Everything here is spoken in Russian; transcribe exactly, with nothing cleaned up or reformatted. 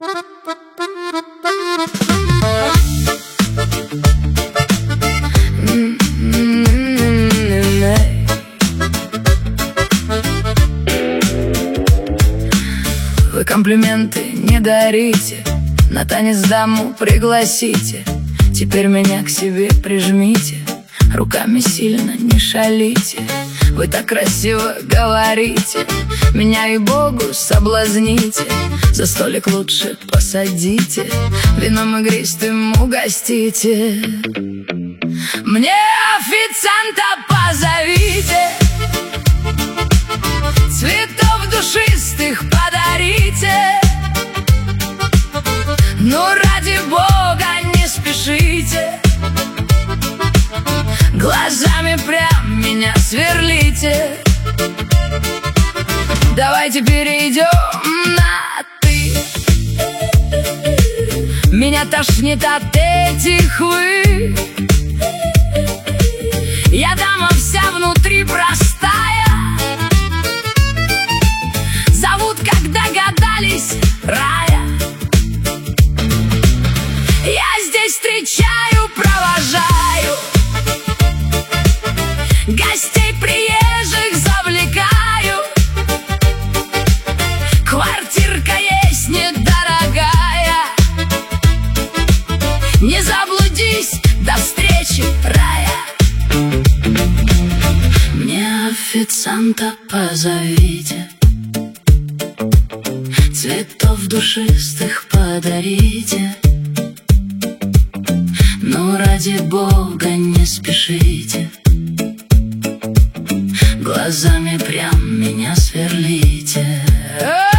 Вы комплименты не дарите, на танец даму пригласите. Теперь меня к себе прижмите, руками сильно не шалите. Вы так красиво говорите, меня и Богу соблазните. За столик лучше посадите, вином игристым угостите. Мне официанта позовите, цветов душистых подарите. Ну, ради Бога, не спешите, глазами прям меня сверлите. Давайте перейдем на «ты». Меня тошнит от этих «вы». Я дама вся внутри простая, зовут, как догадались, Рая. Я здесь встречаю, провожаю, гостей приезжих завлекаю. Квартирка есть недорогая, не заблудись, до встречи, Рая. Мне официанта позовите, цветов душистых подарите. Но ради Бога не спешите, глазами прям меня сверлите.